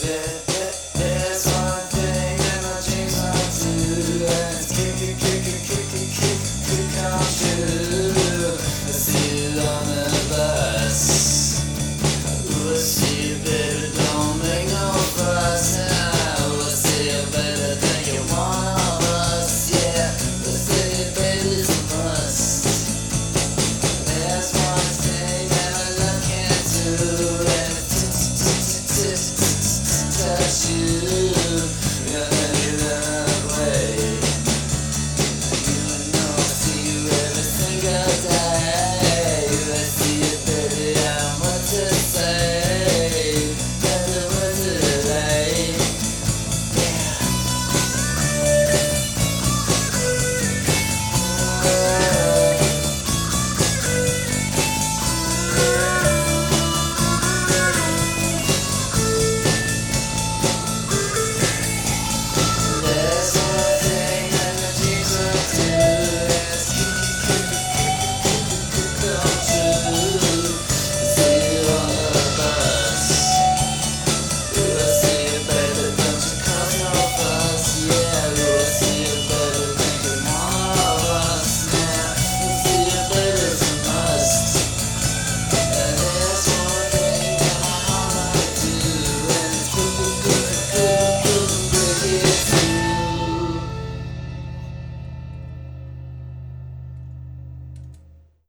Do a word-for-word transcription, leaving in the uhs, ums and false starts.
There's one thing that my dreams are to, and it's kick, kick, kick, kick, kick, kick, kick, kick, come true. I see it on the bus. Ooh, I see it, baby, don't make no fuss. Now, I see it, baby, think you're one of us. Yeah, I see it, baby, it's a must. There's one thing that my love can't do.